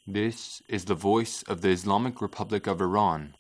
This is the voice of the Islamic Republic of Iran.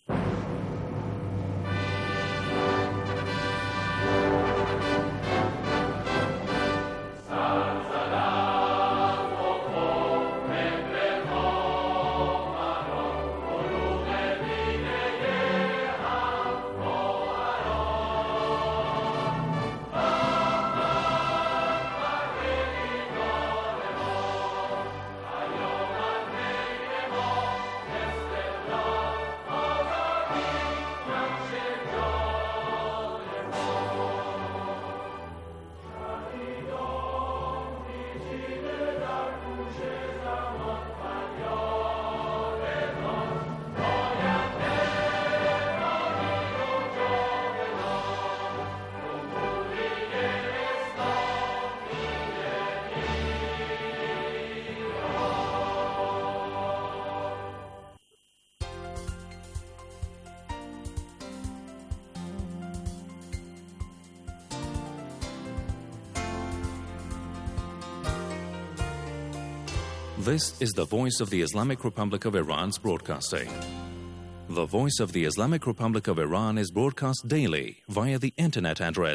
This is the voice of the Islamic Republic of Iran's broadcasting. The voice of the Islamic Republic of Iran is broadcast daily via the internet address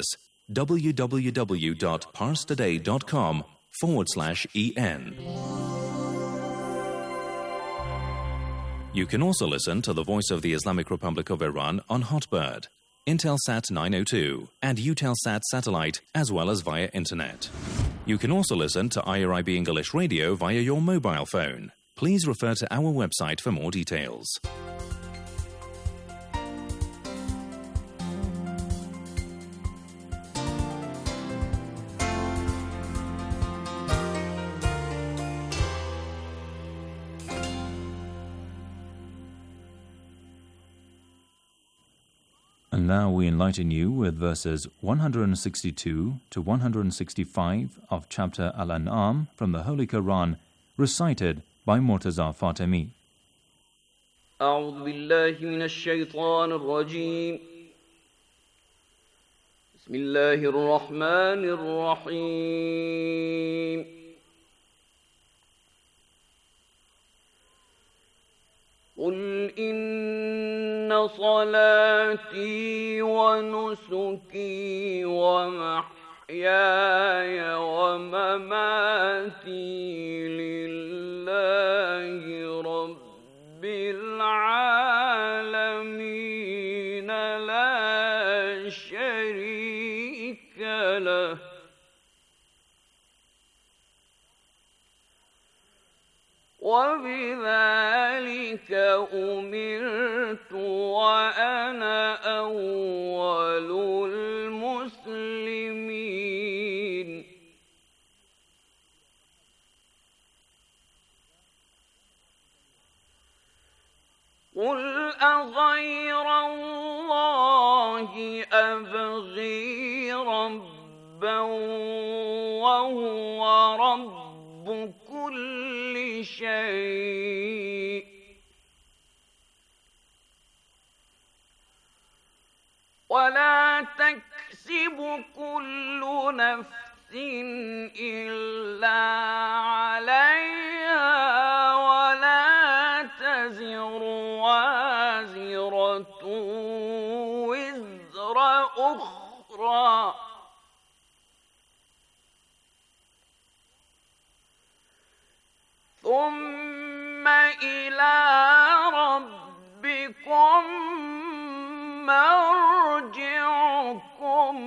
www.parstoday.com/en. You can also listen to the voice of the Islamic Republic of Iran on Hotbird, Intelsat 902, and Eutelsat satellite, as well as via internet. You can also listen to IRIB English Radio via your mobile phone. Please refer to our website for more details. And now we enlighten you with verses 162 to 165 of chapter Al-An'am from the Holy Quran, recited by Murtaza Fatemi. أعوذ بالله من الشيطان الرجيم. بسم الله الرحمن الرحيم. قل إن صلاتي ونسكي ومحياي ومماتي لله رب العالمين لا شريك له وبذلك أمرت وأنا أول المسلمين. قل أغير الله أبغي ربا وهو رب كل شيء ولا تكسب كل نفس إلا عليها ولا تزر وازرة وزر أخرى ثم إلى ربكم مرجعكم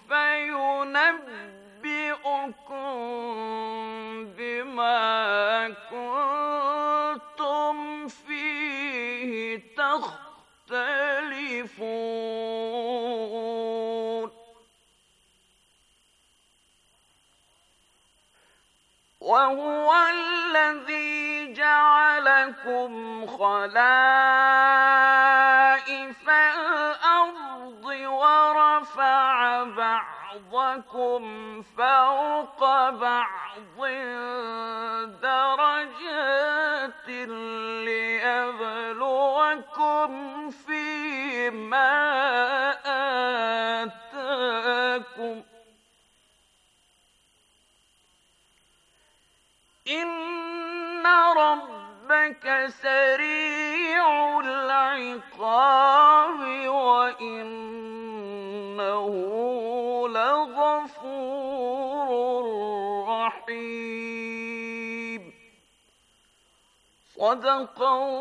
فينبئكم بما كنتم فيه تختلفون. وهو الذي جعلكم خلائف الأرض ورفع بعضكم فوق بعض درجات ليبلوكم فيما آتاكم إن ربك صدق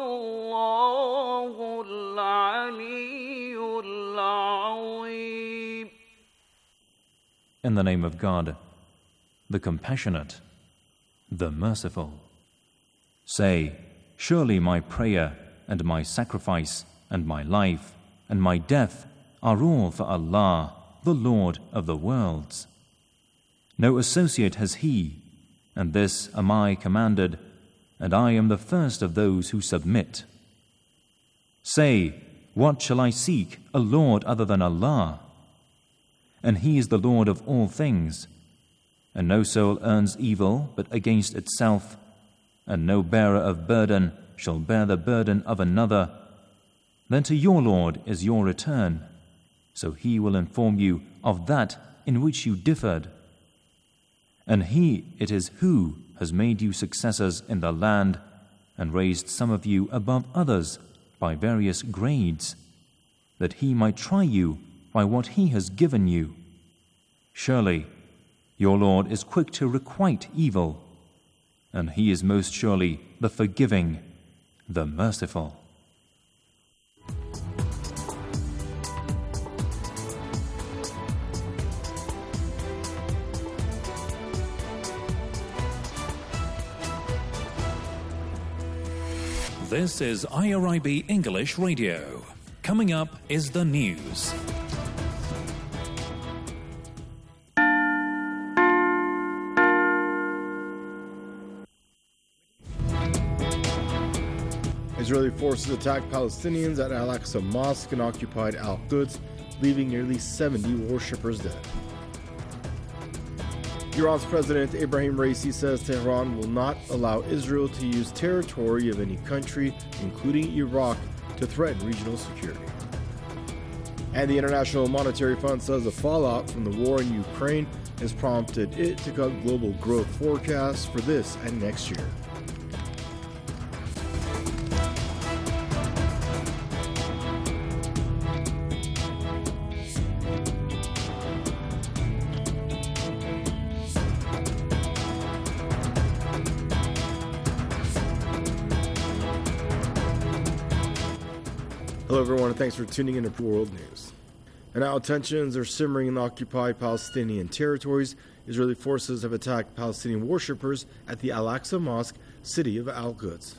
الله العلي العظيم. In the name of God, the Compassionate, the Merciful. Say, surely my prayer and my sacrifice and my life and my death are all for Allah, the Lord of the worlds. No associate has He, and this am I commanded, and I am the first of those who submit. Say, what shall I seek, a Lord other than Allah? And He is the Lord of all things, and no soul earns evil but against itself, and no bearer of burden shall bear the burden of another. Then to your Lord is your return, so He will inform you of that in which you differed. And He it is who has made you successors in the land and raised some of you above others by various grades, that He might try you by what He has given you. Surely your Lord is quick to requite evil, and He is most surely the forgiving, the merciful. This is IRIB English Radio. Coming up is the news. Israeli forces attacked Palestinians at Al-Aqsa Mosque in occupied Al-Quds, leaving nearly 70 worshippers dead. Iran's President Ebrahim Raisi says Tehran will not allow Israel to use territory of any country, including Iraq, to threaten regional security. And the International Monetary Fund says the fallout from the war in Ukraine has prompted it to cut global growth forecasts for this and next year. Hello everyone, and thanks for tuning in to World News. And now tensions are simmering in the occupied Palestinian territories. Israeli forces have attacked Palestinian worshippers at the Al-Aqsa Mosque, city of Al-Quds.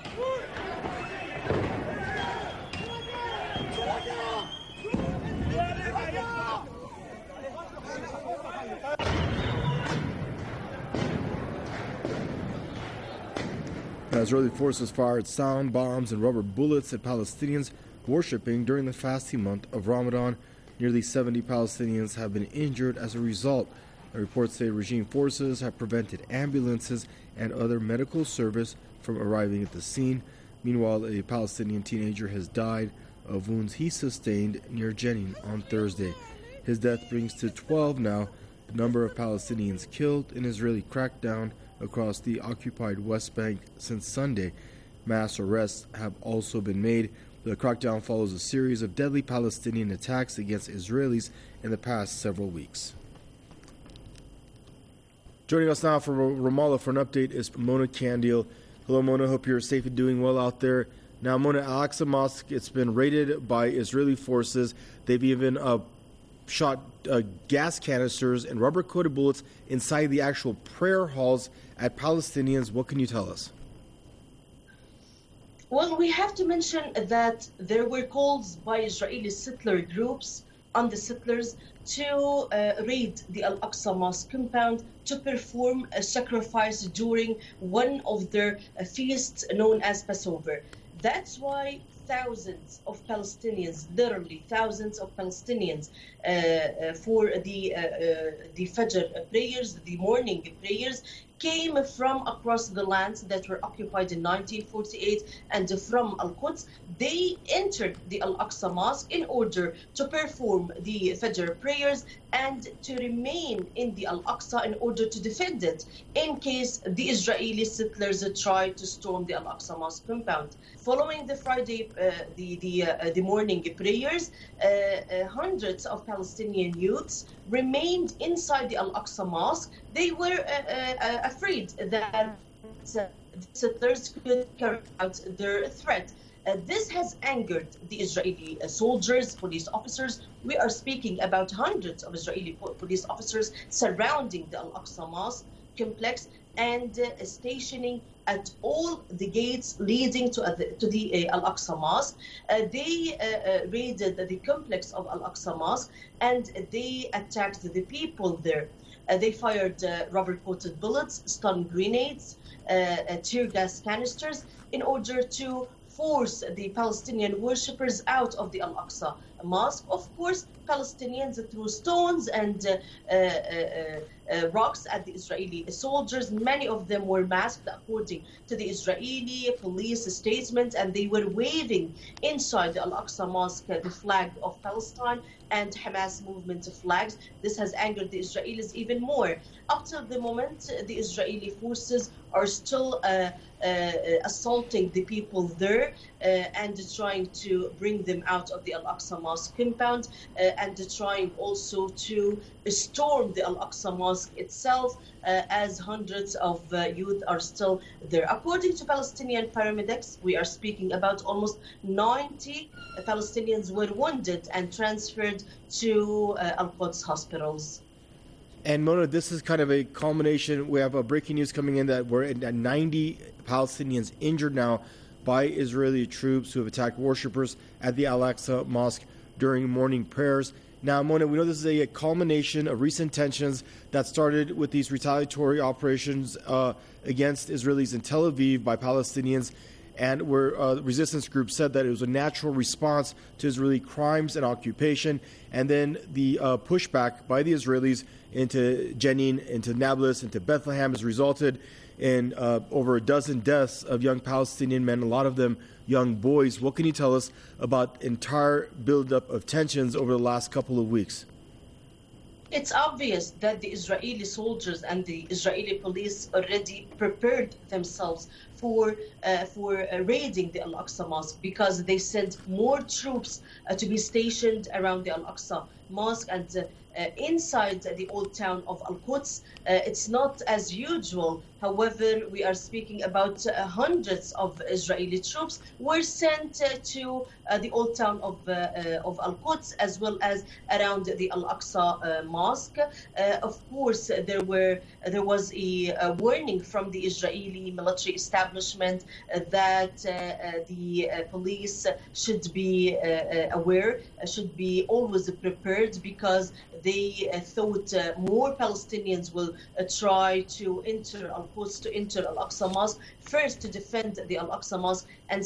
Israeli forces fired sound bombs and rubber bullets at Palestinians worshipping during the fasting month of Ramadan. Nearly 70 Palestinians have been injured as a result. The reports say regime forces have prevented ambulances and other medical service from arriving at the scene. Meanwhile, a Palestinian teenager has died of wounds he sustained near Jenin on Thursday. His death brings to 12 now the number of Palestinians killed in Israeli crackdown across the occupied West Bank since Sunday. Mass arrests have also been made. The crackdown follows a series of deadly Palestinian attacks against Israelis in the past several weeks. Joining us now from Ramallah for an update is Mona Kandil. Hello, Mona. Hope you're safe and doing well out there. Now, Mona, Al-Aqsa Mosque, it's been raided by Israeli forces. They've even shot gas canisters and rubber-coated bullets inside the actual prayer halls at Palestinians. What can you tell us? Well, we have to mention that there were calls by Israeli settler groups on the settlers to raid the Al-Aqsa Mosque compound to perform a sacrifice during one of their feasts known as Passover. That's why thousands of Palestinians, literally thousands of Palestinians, for the Fajr prayers, the morning prayers, came from across the lands that were occupied in 1948 and from Al-Quds. They entered the Al-Aqsa Mosque in order to perform the Fajr prayers and to remain in the Al-Aqsa in order to defend it in case the Israeli settlers tried to storm the Al-Aqsa Mosque compound. Following the Friday, the morning prayers, hundreds of Palestinian youths remained inside the Al-Aqsa Mosque. They were afraid that the settlers could carry out their threat. This has angered the Israeli soldiers, police officers. We are speaking about hundreds of Israeli police officers surrounding the Al-Aqsa Mosque complex and stationing at all the gates leading to the Al-Aqsa Mosque. They raided the complex of Al-Aqsa Mosque and they attacked the people there. They fired rubber-coated bullets, stun grenades, tear gas canisters in order to force the Palestinian worshippers out of the Al-Aqsa Mosque. Of course, Palestinians threw stones and rocks at the Israeli soldiers. Many of them were masked according to the Israeli police statement, and they were waving inside the Al-Aqsa Mosque the flag of Palestine and Hamas movement flags. This has angered the Israelis even more. Up till the moment, the Israeli forces are still assaulting the people there and trying to bring them out of the Al-Aqsa Mosque compound and trying also to storm the Al-Aqsa Mosque itself as hundreds of youth are still there. According to Palestinian paramedics, we are speaking about almost 90 Palestinians were wounded and transferred to Al-Quds hospitals. And Mona, this is kind of a culmination. We have a breaking news coming in that we're at 90 Palestinians injured now by Israeli troops who have attacked worshippers at the Al-Aqsa Mosque during morning prayers. Now, Mona, we know this is a culmination of recent tensions that started with these retaliatory operations against Israelis in Tel Aviv by Palestinians, and where resistance groups said that it was a natural response to Israeli crimes and occupation, and then the pushback by the Israelis into Jenin, into Nablus, into Bethlehem has resulted in over a dozen deaths of young Palestinian men, a lot of them young boys. What can you tell us about the entire buildup of tensions over the last couple of weeks? It's obvious that the Israeli soldiers and the Israeli police already prepared themselves for raiding the Al-Aqsa Mosque, because they sent more troops to be stationed around the Al-Aqsa Mosque and inside the old town of Al-Quds. It's not as usual. However, we are speaking about hundreds of Israeli troops were sent to the old town of Al-Quds, as well as around the Al-Aqsa Mosque. Of course, there was a warning from the Israeli military establishment that the police should be aware, should be always prepared, because they thought more Palestinians will try to enter Al-Quds, to enter Al-Aqsa Mosque, first to defend the Al-Aqsa Mosque, and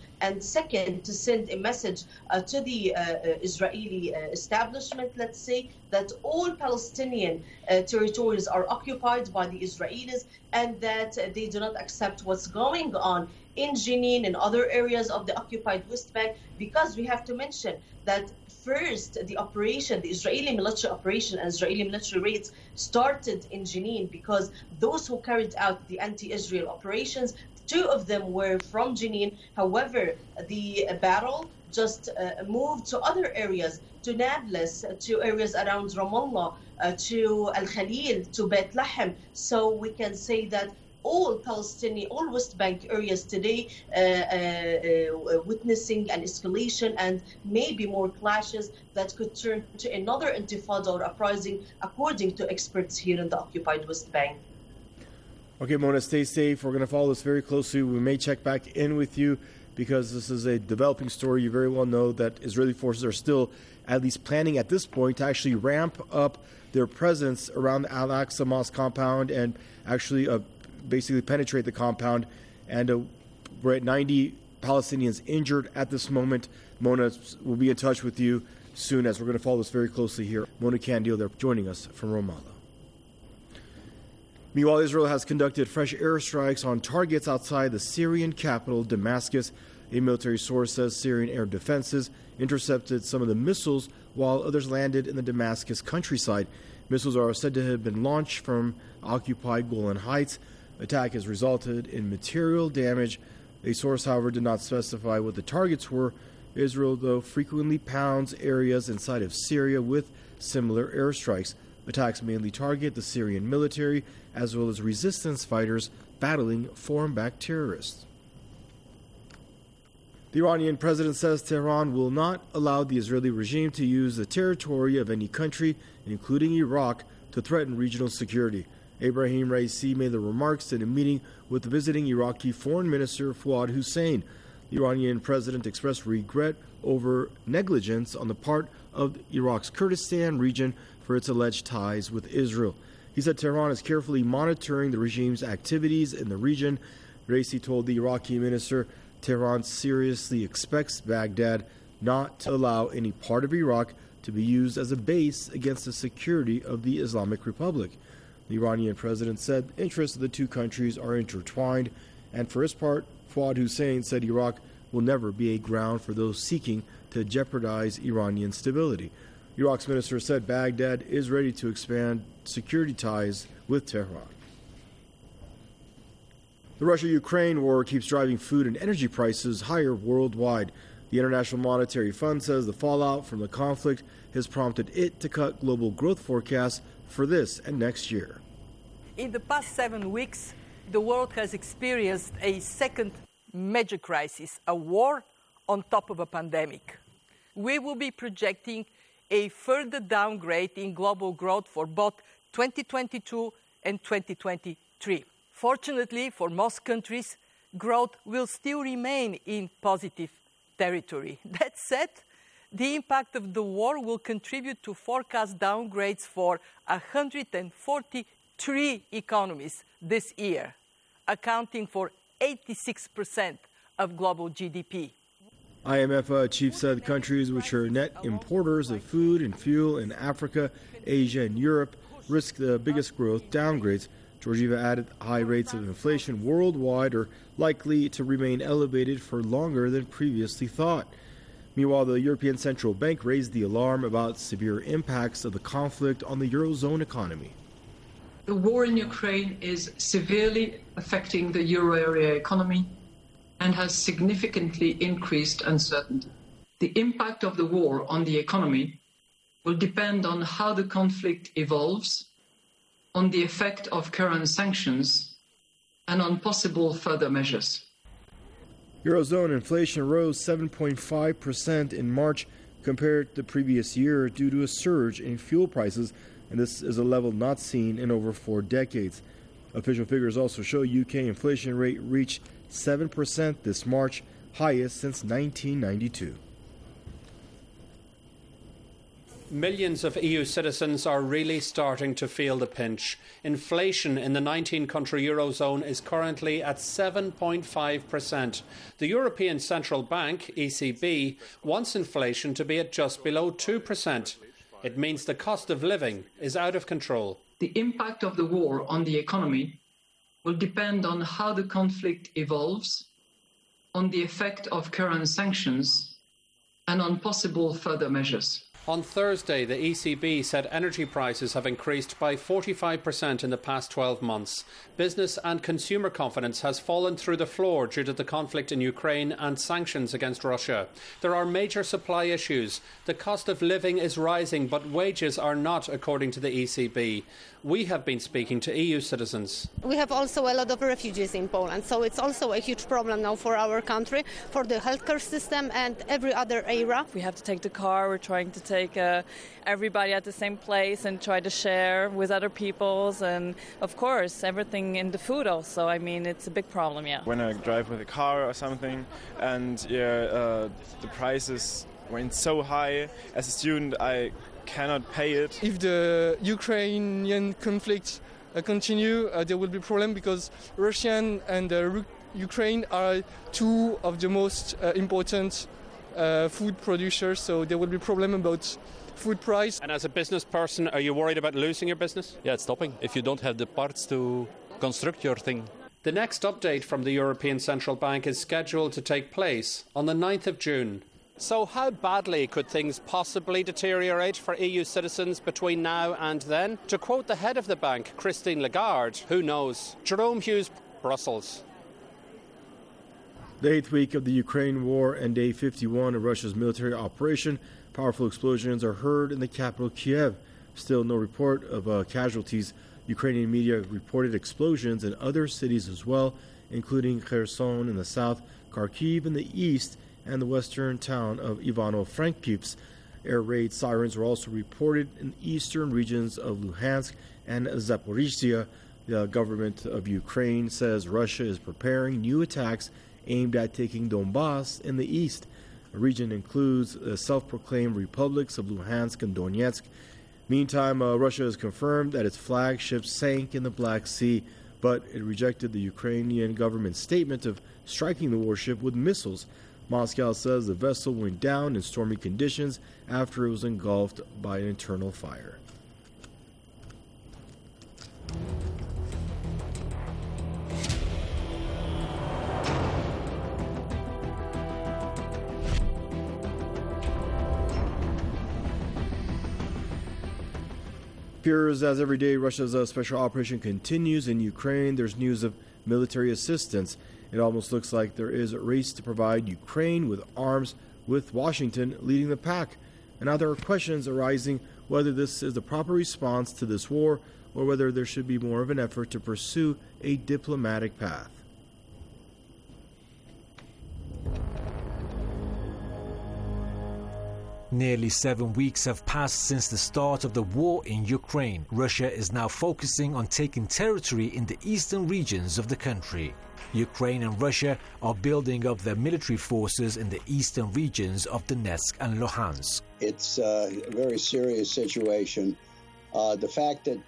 second to send a message to the Israeli establishment, let's say, that all Palestinian territories are occupied by the Israelis and that they do not accept what's going on in Jenin and other areas of the occupied West Bank, because we have to mention that first, the Israeli military operation and Israeli military raids started in Jenin, because those who carried out the anti-Israel operations, 2 of them were from Jenin. However, the battle just moved to other areas, to Nablus, to areas around Ramallah, to Al-Khalil, to Beit Lahem. So we can say that all West Bank areas today witnessing an escalation and maybe more clashes that could turn to another intifada or uprising, according to experts here in the occupied West Bank. Okay, Mona, stay safe. We're going to follow this very closely. We may check back in with you, because this is a developing story. You very well know that Israeli forces are still at least planning at this point to actually ramp up their presence around the Al-Aqsa Mosque compound and actually basically penetrate the compound. And we're at 90 Palestinians injured at this moment. Mona will be in touch with you soon, as we're going to follow this very closely here. Mona Candio, they're joining us from Ramallah. Meanwhile, Israel has conducted fresh airstrikes on targets outside the Syrian capital, Damascus. A military source says Syrian air defenses intercepted some of the missiles, while others landed in the Damascus countryside. Missiles are said to have been launched from occupied Golan Heights. Attack has resulted in material damage. A source, however, did not specify what the targets were. Israel, though, frequently pounds areas inside of Syria with similar airstrikes. Attacks mainly target the Syrian military as well as resistance fighters battling foreign-backed terrorists. The Iranian president says Tehran will not allow the Israeli regime to use the territory of any country, including Iraq, to threaten regional security. Ebrahim Raisi made the remarks in a meeting with the visiting Iraqi Foreign Minister Fuad Hussein. The Iranian president expressed regret over negligence on the part of Iraq's Kurdistan region for its alleged ties with Israel. He said Tehran is carefully monitoring the regime's activities in the region. Raisi told the Iraqi minister Tehran seriously expects Baghdad not to allow any part of Iraq to be used as a base against the security of the Islamic Republic. The Iranian president said interests of the two countries are intertwined, and for his part, Fuad Hussein said Iraq will never be a ground for those seeking to jeopardize Iranian stability. Iraq's minister said Baghdad is ready to expand security ties with Tehran. The Russia-Ukraine war keeps driving food and energy prices higher worldwide. The International Monetary Fund says the fallout from the conflict has prompted it to cut global growth forecasts for this and next year. In the past 7 weeks, the world has experienced a second major crisis, a war on top of a pandemic. We will be projecting a further downgrade in global growth for both 2022 and 2023. Fortunately, for most countries, growth will still remain in positive territory. That said, the impact of the war will contribute to forecast downgrades for 143 economies this year, accounting for 86% of global GDP. IMF chief said countries which are net importers of food and fuel in Africa, Asia, and Europe risk the biggest growth downgrades. Georgieva added high rates of inflation worldwide are likely to remain elevated for longer than previously thought. Meanwhile, the European Central Bank raised the alarm about severe impacts of the conflict on the Eurozone economy. The war in Ukraine is severely affecting the euro area economy and has significantly increased uncertainty. The impact of the war on the economy will depend on how the conflict evolves, on the effect of current sanctions, and on possible further measures. Eurozone inflation rose 7.5% in March compared to the previous year due to a surge in fuel prices, and this is a level not seen in over 4 decades. Official figures also show UK inflation rate reached 7% this March, highest since 1992. Millions of EU citizens are really starting to feel the pinch. Inflation in the 19-country Eurozone is currently at 7.5%. The European Central Bank, ECB, wants inflation to be at just below 2%. It means the cost of living is out of control. The impact of the war on the economy will depend on how the conflict evolves, on the effect of current sanctions, and on possible further measures. On Thursday, the ECB said energy prices have increased by 45% in the past 12 months. Business and consumer confidence has fallen through the floor due to the conflict in Ukraine and sanctions against Russia. There are major supply issues. The cost of living is rising, but wages are not, according to the ECB. We have been speaking to EU citizens. We have also a lot of refugees in Poland, so it's also a huge problem now for our country, for the healthcare system and every other area. We have to take the car, we're trying to take everybody at the same place and try to share with other peoples, and of course everything in the food also. I mean, it's a big problem, yeah. When I drive with a car or something and the prices went so high, as a student I cannot pay it. If the Ukrainian conflict continue, there will be problem because Russia and Ukraine are two of the most important food producers, so there will be problem about food price. And as a business person, are you worried about losing your business? Yeah, it's stopping if you don't have the parts to construct your thing. The next update from the European Central Bank is scheduled to take place on the 9th of June. So how badly could things possibly deteriorate for EU citizens between now and then? To quote the head of the bank, Christine Lagarde, who knows? Jerome Hughes, Brussels. The 8th week of the Ukraine war and day 51 of Russia's military operation, powerful explosions are heard in the capital Kiev. Still no report of casualties. Ukrainian media reported explosions in other cities as well, including Kherson in the south, Kharkiv in the east, and the western town of Ivano-Frankivsk. Air raid sirens were also reported in eastern regions of Luhansk and Zaporizhzhia. The government of Ukraine says Russia is preparing new attacks aimed at taking Donbass in the east. The region includes the self-proclaimed republics of Luhansk and Donetsk. Meantime, Russia has confirmed that its flagship sank in the Black Sea, but it rejected the Ukrainian government's statement of striking the warship with missiles. Moscow says the vessel went down in stormy conditions after it was engulfed by an internal fire. Appears as every day Russia's special operation continues in Ukraine, there's news of military assistance. It almost looks like there is a race to provide Ukraine with arms, with Washington leading the pack. And now there are questions arising whether this is the proper response to this war or whether there should be more of an effort to pursue a diplomatic path. Nearly 7 weeks have passed since the start of the war in Ukraine. Russia is now focusing on taking territory in the eastern regions of the country. Ukraine and Russia are building up their military forces in the eastern regions of Donetsk and Luhansk. It's a very serious situation. The fact that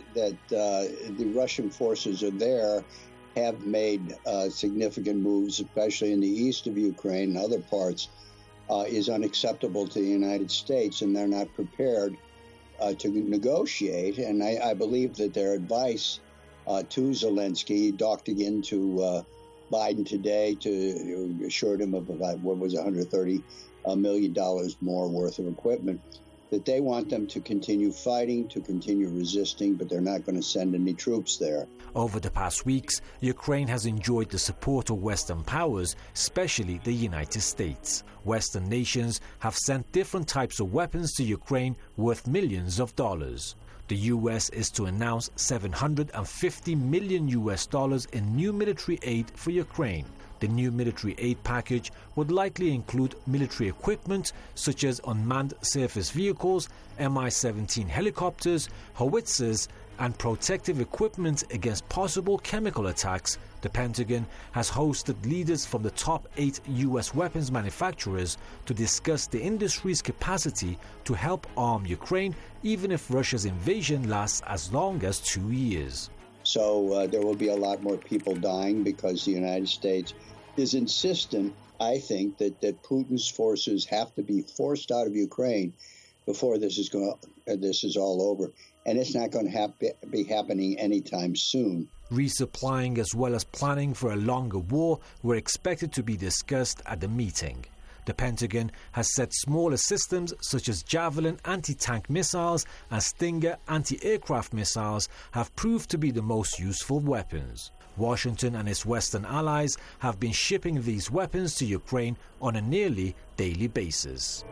the Russian forces are there have made significant moves, especially in the east of Ukraine and other parts, is unacceptable to the United States, and they're not prepared to negotiate. And I believe that their advice to Zelensky, docked again to Biden today, to assured him of about $130 million more worth of equipment, that they want them to continue fighting, to continue resisting, but they're not going to send any troops there. Over the past weeks, Ukraine has enjoyed the support of Western powers, especially the United States. Western nations have sent different types of weapons to Ukraine worth millions of dollars. The U.S. is to announce $750 million in new military aid for Ukraine. The new military aid package would likely include military equipment such as unmanned surface vehicles, Mi-17 helicopters, howitzers, and protective equipment against possible chemical attacks. The Pentagon has hosted leaders from the top 8 U.S. weapons manufacturers to discuss the industry's capacity to help arm Ukraine, even if Russia's invasion lasts as long as 2 years. So there will be a lot more people dying because the United States is insistent, I think, that Putin's forces have to be forced out of Ukraine before this is all over. And it's not going to be happening anytime soon. Resupplying as well as planning for a longer war were expected to be discussed at the meeting. The Pentagon has said smaller systems such as Javelin anti-tank missiles and Stinger anti-aircraft missiles have proved to be the most useful weapons. Washington and its Western allies have been shipping these weapons to Ukraine on a nearly daily basis.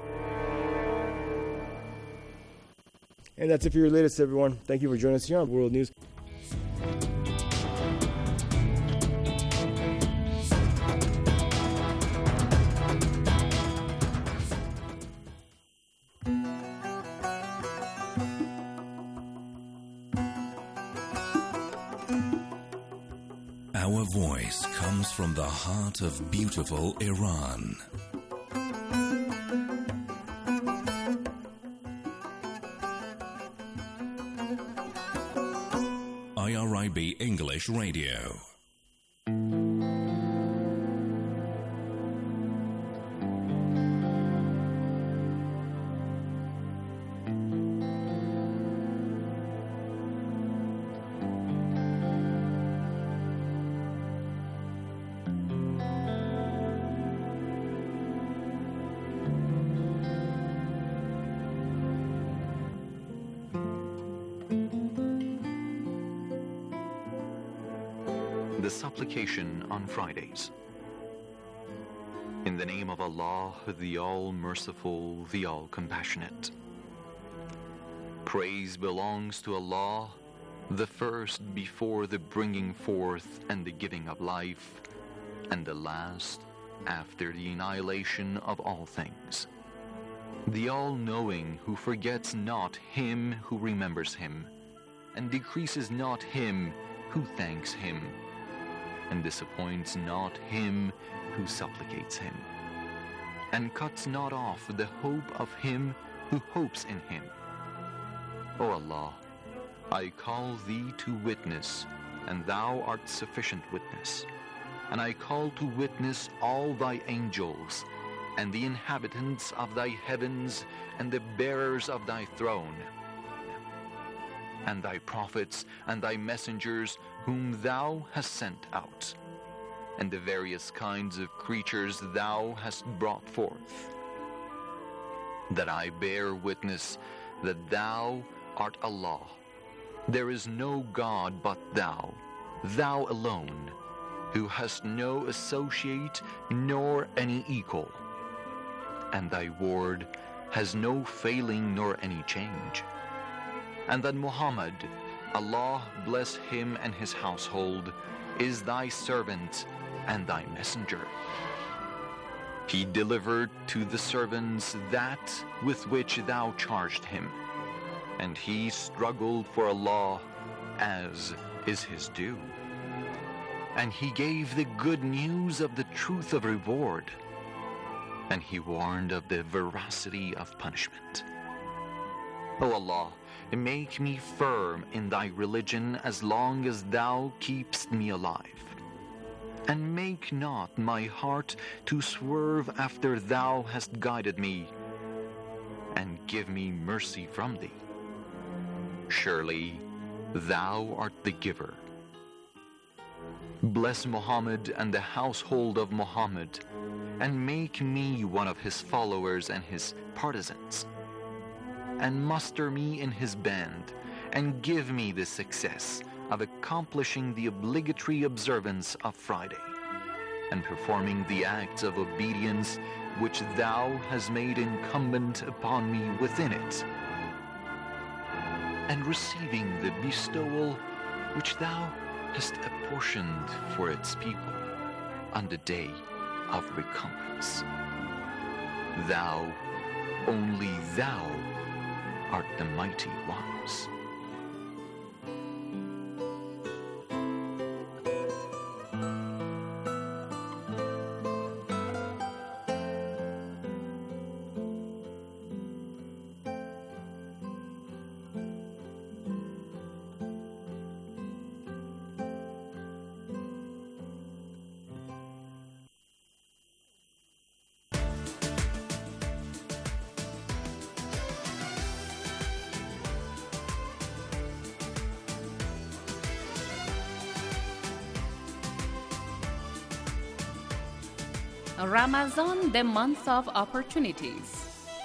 And that's it for your latest, everyone. Thank you for joining us here on World News. Our voice comes from the heart of beautiful Iran. IRIB English Radio. The supplication on Fridays. In the name of Allah, the All-Merciful, the All-Compassionate. Praise belongs to Allah, the first before the bringing forth and the giving of life, and the last after the annihilation of all things. The all-knowing who forgets not him who remembers him, and decreases not him who thanks him, and disappoints not him who supplicates him, and cuts not off the hope of him who hopes in him. O Allah, I call thee to witness, and thou art sufficient witness. And I call to witness all thy angels, and the inhabitants of thy heavens, and the bearers of thy throne, and thy prophets, and thy messengers, whom thou hast sent out, and the various kinds of creatures thou hast brought forth, that I bear witness that thou art Allah. There is no God but thou, thou alone, who hast no associate nor any equal, and thy word has no failing nor any change. And that Muhammad, Allah bless him and his household, is thy servant and thy messenger. He delivered to the servants that with which thou charged him, and he struggled for Allah as is his due. And he gave the good news of the truth of reward, and he warned of the veracity of punishment. O Allah, make me firm in thy religion as long as thou keepst me alive, and make not my heart to swerve after thou hast guided me, and give me mercy from thee. Surely thou art the giver. Bless Muhammad and the household of Muhammad, and make me one of his followers and his partisans, and muster me in his band, and give me the success of accomplishing the obligatory observance of Friday, and performing the acts of obedience which thou hast made incumbent upon me within it, and receiving the bestowal which thou hast apportioned for its people on the day of recompense. Thou, only thou, art the mighty ones. Ramadan, the month of opportunities.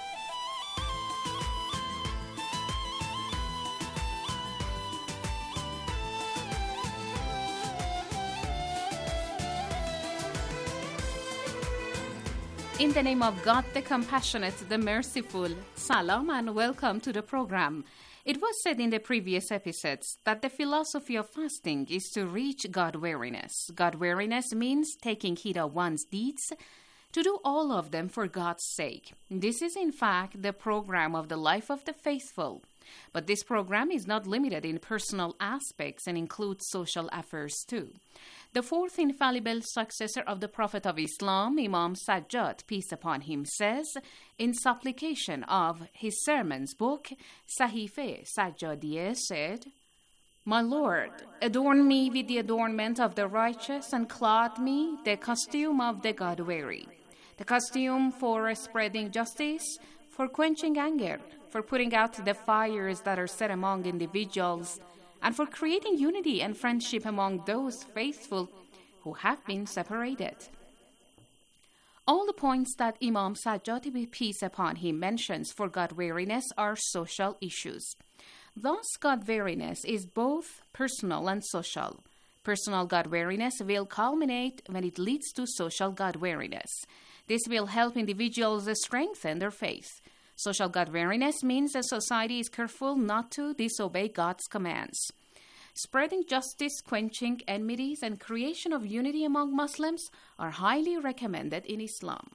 In the name of God, the compassionate, the merciful, Salam and welcome to the program. It was said in the previous episodes that the philosophy of fasting is to reach God-wariness. God-wariness means taking heed of one's deeds, to do all of them for God's sake. This is in fact the program of the life of the faithful. But this program is not limited in personal aspects and includes social affairs too. The fourth infallible successor of the Prophet of Islam, Imam Sajjad, peace upon him, says in supplication of his sermon's book, Sahife Sajjadiyeh, said, "My Lord, adorn me with the adornment of the righteous and clothe me the costume of the God-weary, the costume for spreading justice, for quenching anger, for putting out the fires that are set among individuals, and for creating unity and friendship among those faithful who have been separated." All the points that Imam Sajjad, peace upon him, mentions for God-wariness are social issues. Thus, God-wariness is both personal and social. Personal God-wariness will culminate when it leads to social God-wariness. This will help individuals strengthen their faith. Social God-wariness means a society is careful not to disobey God's commands. Spreading justice, quenching enmities, and creation of unity among Muslims are highly recommended in Islam.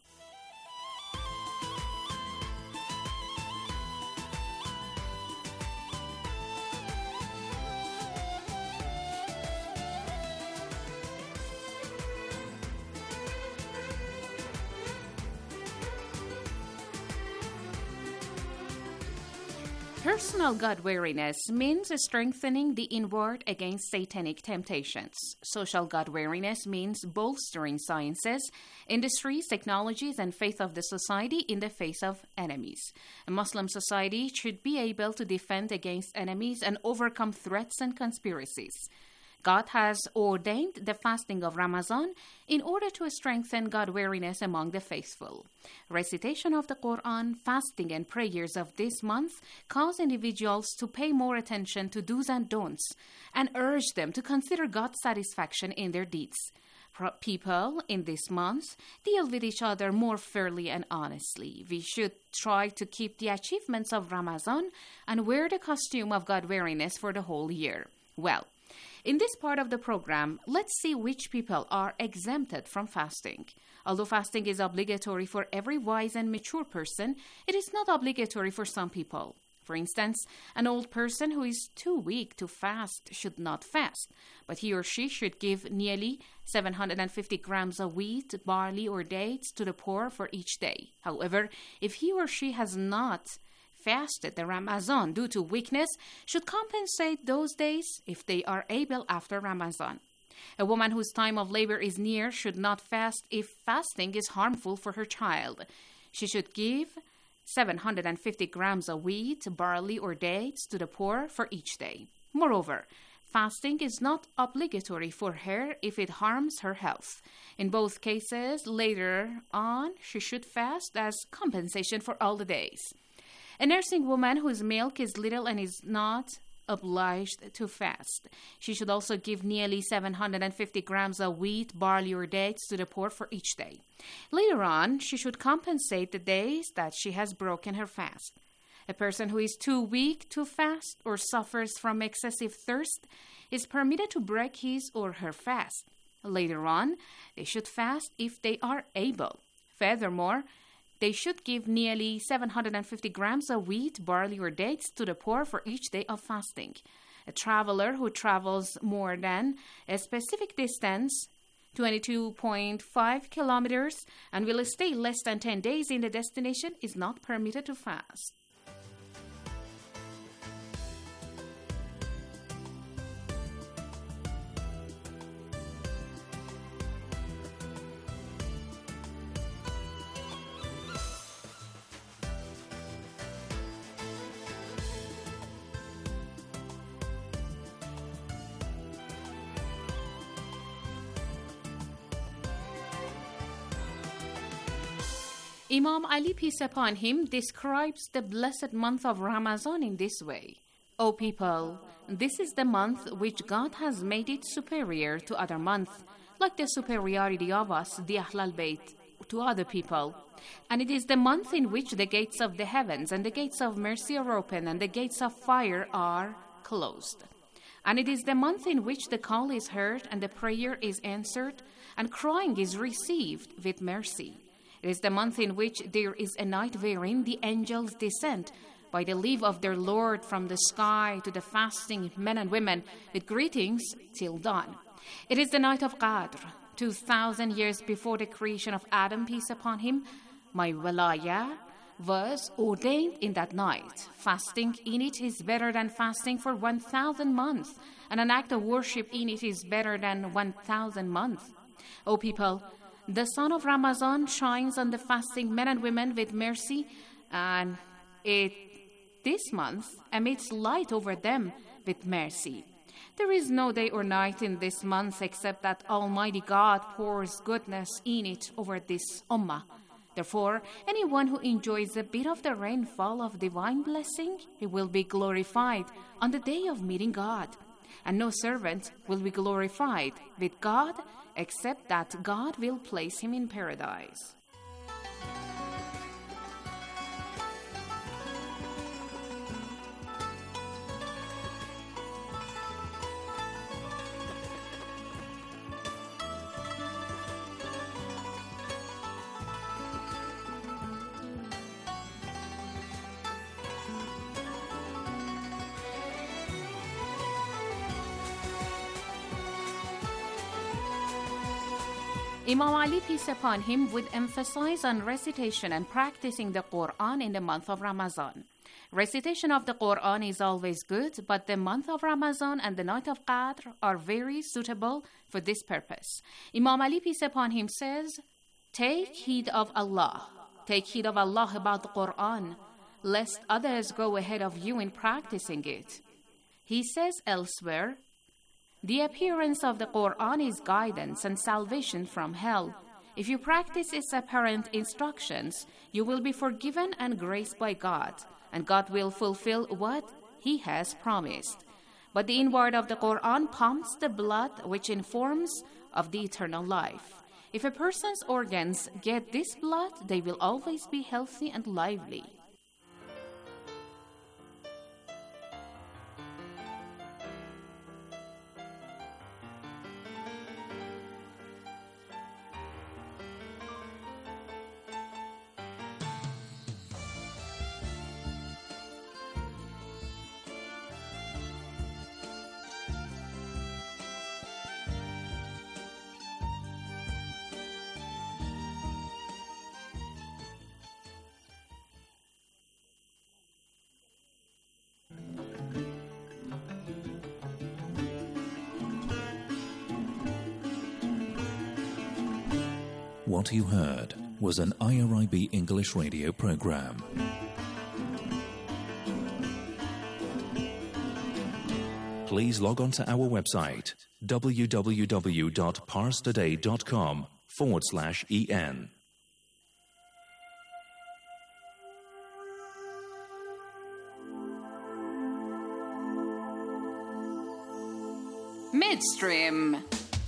Personal God-wariness means strengthening the inward against satanic temptations. Social God-wariness means bolstering sciences, industries, technologies, and faith of the society in the face of enemies. A Muslim society should be able to defend against enemies and overcome threats and conspiracies. God has ordained the fasting of Ramadan in order to strengthen God-wariness among the faithful. Recitation of the Quran, fasting, and prayers of this month cause individuals to pay more attention to do's and don'ts and urge them to consider God's satisfaction in their deeds. People in this month deal with each other more fairly and honestly. We should try to keep the achievements of Ramadan and wear the costume of God-wariness for the whole year. Well, in this part of the program, let's see which people are exempted from fasting. Although fasting is obligatory for every wise and mature person, it is not obligatory for some people. For instance, an old person who is too weak to fast should not fast, but he or she should give nearly 750 grams of wheat, barley, or dates to the poor for each day. However, if he or she has not fasted the Ramadan due to weakness, should compensate those days if they are able after Ramadan. A woman whose time of labor is near should not fast if fasting is harmful for her child. She should give 750 grams of wheat, barley, or dates to the poor for each day. Moreover, fasting is not obligatory for her if it harms her health. In both cases, later on, she should fast as compensation for all the days. A nursing woman whose milk is little and is not obliged to fast. She should also give nearly 750 grams of wheat, barley, or dates to the poor for each day. Later on, she should compensate the days that she has broken her fast. A person who is too weak to fast or suffers from excessive thirst is permitted to break his or her fast. Later on, they should fast if they are able. Furthermore, they should give nearly 750 grams of wheat, barley, or dates to the poor for each day of fasting. A traveler who travels more than a specific distance, 22.5 kilometers, and will stay less than 10 days in the destination is not permitted to fast. Imam Ali, peace upon him, describes the blessed month of Ramadan in this way. O people, this is the month which God has made it superior to other months, like the superiority of us, the Ahlul Bayt, to other people. And it is the month in which the gates of the heavens and the gates of mercy are open and the gates of fire are closed. And it is the month in which the call is heard and the prayer is answered and crying is received with mercy. It is the month in which there is a night wherein the angels descend by the leave of their Lord from the sky to the fasting men and women with greetings till dawn. It is the night of Qadr, 2,000 years before the creation of Adam, peace upon him. My walaya was ordained in that night. Fasting in it is better than fasting for 1,000 months, and an act of worship in it is better than 1,000 months. O people, the sun of Ramadan shines on the fasting men and women with mercy, and this month emits light over them with mercy. There is no day or night in this month except that Almighty God pours goodness in it over this ummah. Therefore, anyone who enjoys a bit of the rainfall of divine blessing, he will be glorified on the day of meeting God. And no servant will be glorified with God except that God will place him in paradise. Imam Ali, peace upon him, would emphasize on recitation and practicing the Quran in the month of Ramadan. Recitation of the Quran is always good, but the month of Ramadan and the night of Qadr are very suitable for this purpose. Imam Ali, peace upon him, says, "Take heed of Allah. Take heed of Allah about the Quran, lest others go ahead of you in practicing it." He says elsewhere, "The appearance of the Quran is guidance and salvation from hell. If you practice its apparent instructions, you will be forgiven and graced by God, and God will fulfill what He has promised. But the inward of the Quran pumps the blood which informs of the eternal life. If a person's organs get this blood, they will always be healthy and lively." What you heard was an IRIB English radio program. Please log on to our website www.parstoday.com/en. Midstream.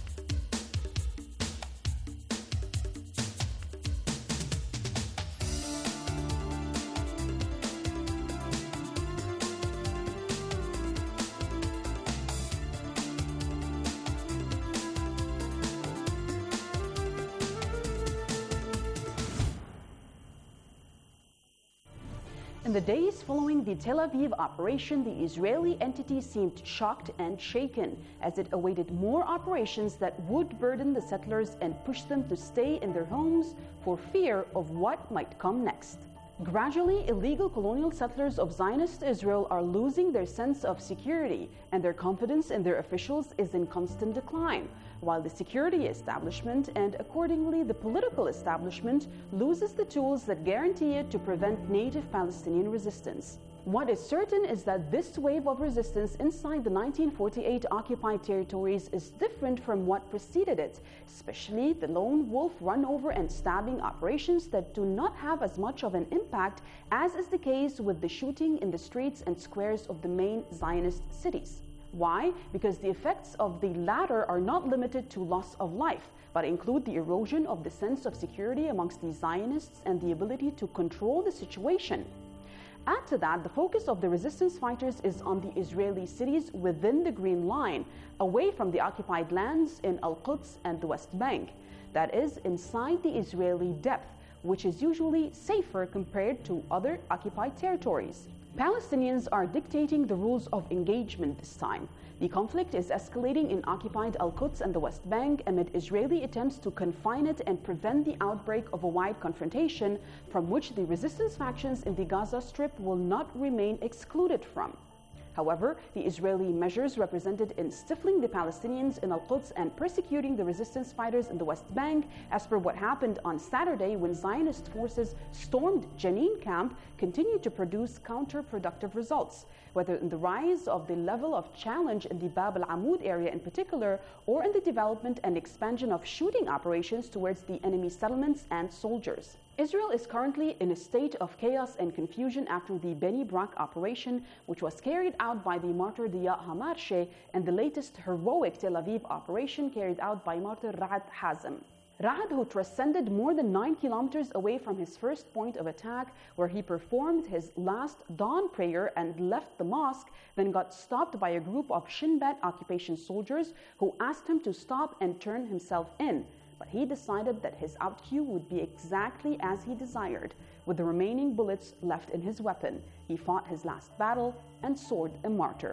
In the days following the Tel Aviv operation, the Israeli entity seemed shocked and shaken as it awaited more operations that would burden the settlers and push them to stay in their homes for fear of what might come next. Gradually, illegal colonial settlers of Zionist Israel are losing their sense of security, and their confidence in their officials is in constant decline, while the security establishment and accordingly the political establishment loses the tools that guarantee it to prevent native Palestinian resistance. What is certain is that this wave of resistance inside the 1948 occupied territories is different from what preceded it, especially the lone wolf run-over and stabbing operations that do not have as much of an impact as is the case with the shooting in the streets and squares of the main Zionist cities. Why? Because the effects of the latter are not limited to loss of life, but include the erosion of the sense of security amongst the Zionists and the ability to control the situation. Add to that, the focus of the resistance fighters is on the Israeli cities within the Green Line, away from the occupied lands in Al-Quds and the West Bank. That is, inside the Israeli depth, which is usually safer compared to other occupied territories. Palestinians are dictating the rules of engagement this time. The conflict is escalating in occupied Al-Quds and the West Bank amid Israeli attempts to confine it and prevent the outbreak of a wide confrontation from which the resistance factions in the Gaza Strip will not remain excluded from. However, the Israeli measures represented in stifling the Palestinians in Al-Quds and persecuting the resistance fighters in the West Bank, as per what happened on Saturday when Zionist forces stormed Jenin camp, continue to produce counterproductive results, whether in the rise of the level of challenge in the Bab al-Amud area in particular, or in the development and expansion of shooting operations towards the enemy settlements and soldiers. Israel is currently in a state of chaos and confusion after the Beni Brak operation, which was carried out by the martyr Diya Hamarshe, and the latest heroic Tel Aviv operation carried out by martyr Ra'ad Hazem. Ra'ad, who transcended more than 9 kilometers away from his first point of attack, where he performed his last dawn prayer and left the mosque, then got stopped by a group of Shin Bet occupation soldiers who asked him to stop and turn himself in. But he decided that his out-cue would be exactly as he desired. With the remaining bullets left in his weapon, he fought his last battle and soared a martyr.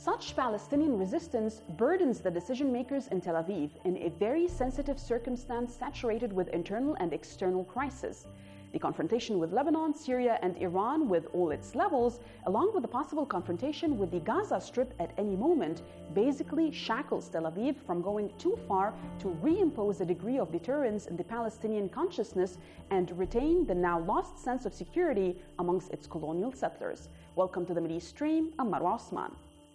Such Palestinian resistance burdens the decision makers in Tel Aviv in a very sensitive circumstance saturated with internal and external crisis. The confrontation with Lebanon, Syria, and Iran with all its levels, along with the possible confrontation with the Gaza Strip at any moment, basically shackles Tel Aviv from going too far to reimpose a degree of deterrence in the Palestinian consciousness and retain the now lost sense of security amongst its colonial settlers. Welcome to the Middle East Stream. I'm Marwa Osman.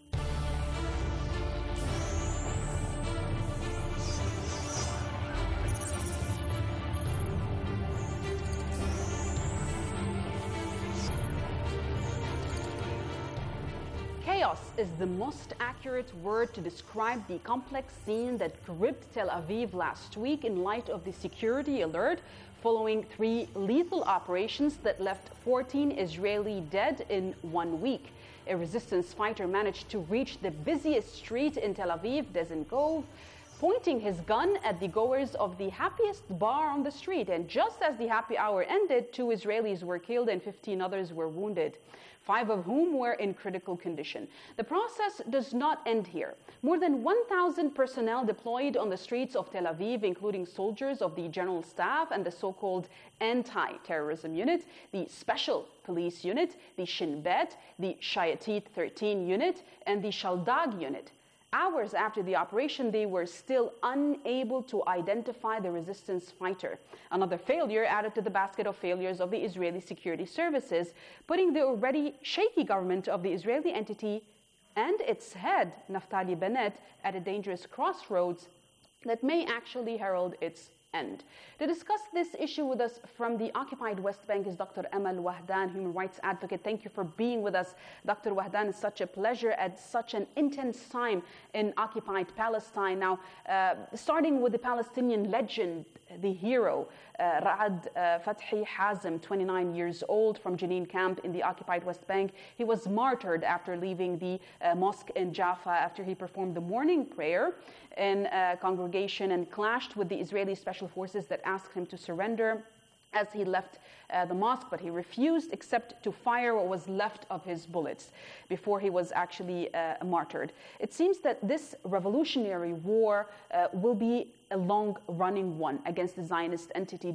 Chaos is the most accurate word to describe the complex scene that gripped Tel Aviv last week in light of the security alert following 3 lethal operations that left 14 Israeli dead in 1 week. A resistance fighter managed to reach the busiest street in Tel Aviv, Dizengoff, pointing his gun at the goers of the happiest bar on the street. And just as the happy hour ended, 2 Israelis were killed and 15 others were wounded, 5 of whom were in critical condition. The process does not end here. More than 1,000 personnel deployed on the streets of Tel Aviv, including soldiers of the General Staff and the so-called Anti-Terrorism Unit, the Special Police Unit, the Shin Bet, the Shayatit 13 Unit, and the Shaldag Unit. Hours after the operation, they were still unable to identify the resistance fighter. Another failure added to the basket of failures of the Israeli security services, putting the already shaky government of the Israeli entity and its head, Naftali Bennett, at a dangerous crossroads that may actually herald its end. To discuss this issue with us from the occupied West Bank is Dr. Amal Wahdan, human rights advocate. Thank you for being with us, Dr. Wahdan. It's such a pleasure at such an intense time in occupied Palestine. Now, starting with the Palestinian legend, the hero, Ra'ad Fathi Hazem, 29 years old, from Jenin camp in the occupied West Bank. He was martyred after leaving the mosque in Jaffa after he performed the morning prayer in a congregation and clashed with the Israeli special forces that asked him to surrender as he left the mosque, but he refused except to fire what was left of his bullets before he was actually martyred. It seems that this revolutionary war will be a long-running one against the Zionist entity.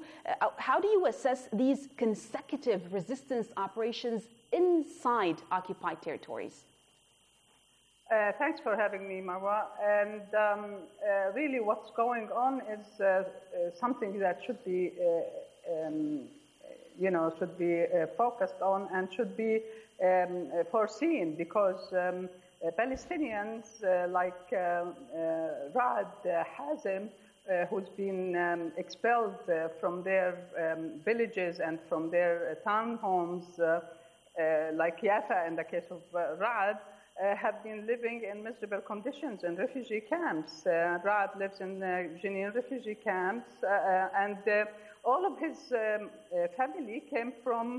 How do you assess these consecutive resistance operations inside occupied territories? Thanks for having me, Marwa. And really what's going on is something that should be focused on and should be foreseen, because Palestinians like Ra'ad Hazem, who's been expelled from their villages and from their townhomes, like Yafa in the case of Ra'ad, have been living in miserable conditions in refugee camps. Ra'ad lives in Jenin refugee camps, and all of his family came from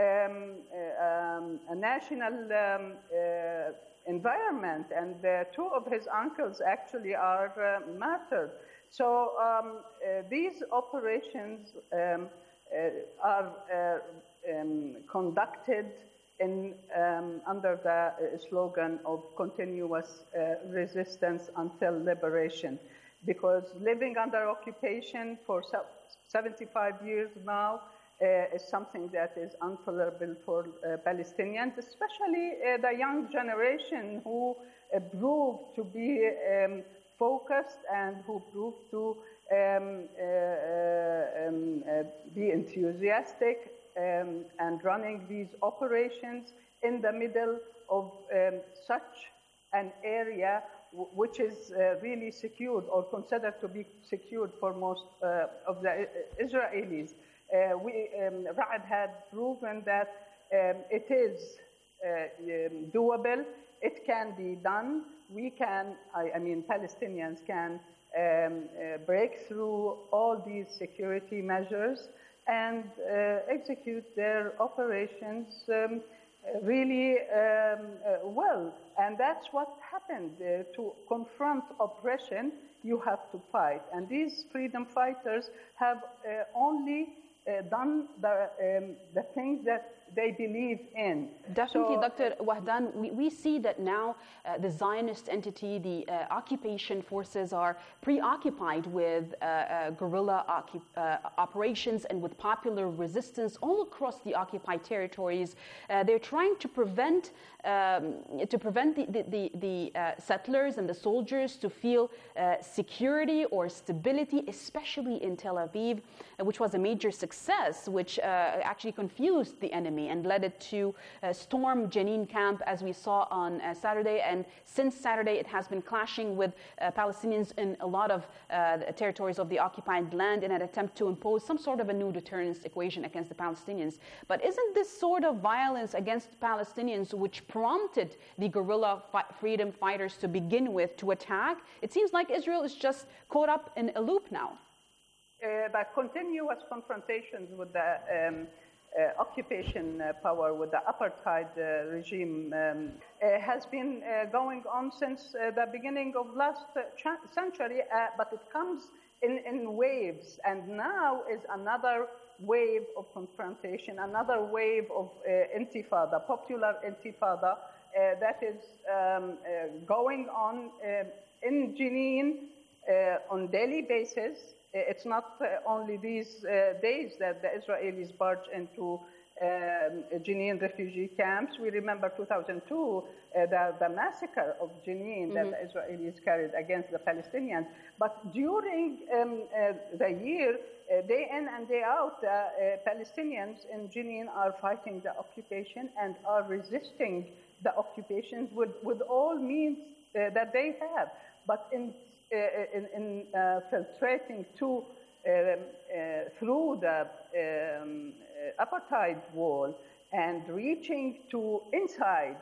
a national environment, and 2 of his uncles actually are martyred. So these operations are conducted under the slogan of continuous resistance until liberation, because living under occupation for 75 years now is something that is intolerable for Palestinians, especially the young generation who proved to be focused and who proved to be enthusiastic and running these operations in the middle of such an area which is really secured or considered to be secured for most of the Israelis. Ra'ad had proven that it is doable, it can be done. We can, Palestinians can break through all these security measures and execute their operations really well. And that's what happened. To confront oppression, you have to fight. And these freedom fighters have only done the things that they believe in. Definitely, So, Dr. Wahdan, we see that now the Zionist entity, the occupation forces are preoccupied with guerrilla operations and with popular resistance all across the occupied territories. They're trying to prevent the settlers and the soldiers to feel security or stability, especially in Tel Aviv, which was a major success, which actually confused the enemy and led it to storm Jenin camp, as we saw on Saturday. And since Saturday, it has been clashing with Palestinians in a lot of territories of the occupied land in an attempt to impose some sort of a new deterrence equation against the Palestinians. But isn't this sort of violence against Palestinians which prompted the guerrilla freedom fighters to begin with to attack? It seems like Israel is just caught up in a loop now. The continuous confrontations with the occupation power, with the apartheid regime, has been going on since the beginning of last century, but it comes in waves, and now is another wave of confrontation, another wave of intifada, popular intifada, that is going on in Jenin on daily basis. It's not only these days that the Israelis barge into Jenin refugee camps. We remember 2002, the massacre of Jenin that the Israelis carried against the Palestinians. But during the year, day in and day out, Palestinians in Jenin are fighting the occupation and are resisting the occupations with all means that they have. But in filtrating through the apartheid wall and reaching to inside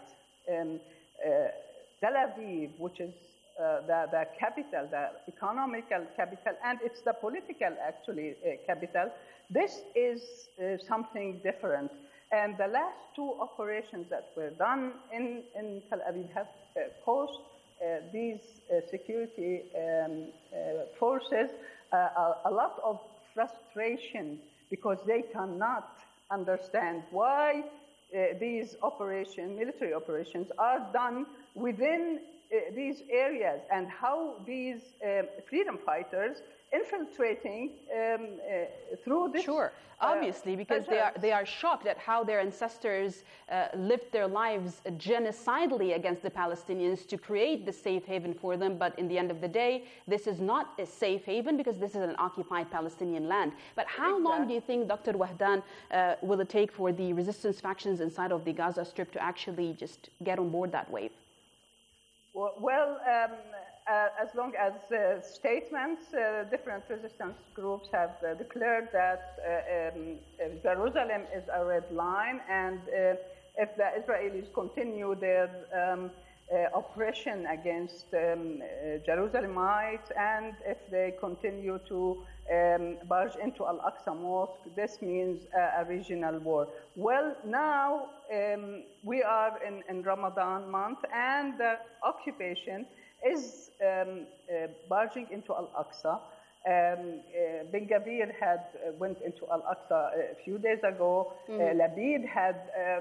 Tel Aviv, which is the capital, the economical capital, and it's the political, actually, capital. This is something different. And the last two operations that were done in Tel Aviv have caused these security forces a lot of frustration, because they cannot understand why these military operations are done within these areas, and how these freedom fighters infiltrating through this. Sure, obviously, because they are shocked at how their ancestors lived their lives genocidally against the Palestinians to create the safe haven for them. But in the end of the day, this is not a safe haven, because this is an occupied Palestinian land. But how long do you think, Dr. Wahdan, will it take for the resistance factions inside of the Gaza Strip to actually just get on board that wave? Well, as long as statements, different resistance groups have declared that Jerusalem is a red line, and if the Israelis continue their oppression against Jerusalemites, and if they continue to barge into Al-Aqsa Mosque, this means a regional war. Well, now we are in Ramadan month, and the occupation is barging into Al-Aqsa. Ben Gvir went into Al-Aqsa a few days ago. Labid had,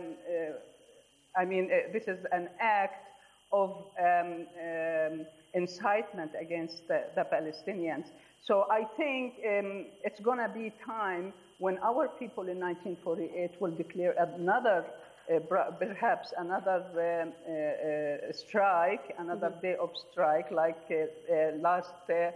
this is an act of incitement against the Palestinians. So I think it's going to be time when our people in 1948 will declare another, perhaps another strike, another day of strike, like last